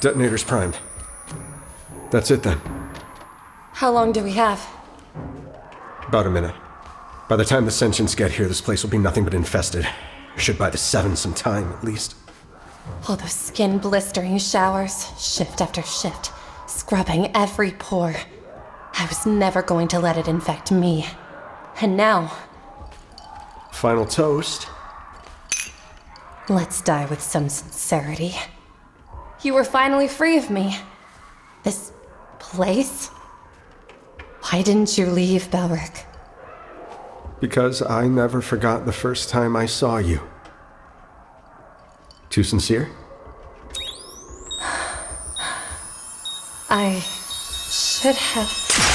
Detonator's primed. That's it then. How long do we have? About a minute. By the time the Sentients get here, this place will be nothing but infested. Should buy the Seven some time, at least. All those skin-blistering showers, shift after shift, scrubbing every pore. I was never going to let it infect me. And now... Final toast. Let's die with some sincerity. You were finally free of me. This place? Why didn't you leave, Belric? Because I never forgot the first time I saw you. Too sincere? I should have...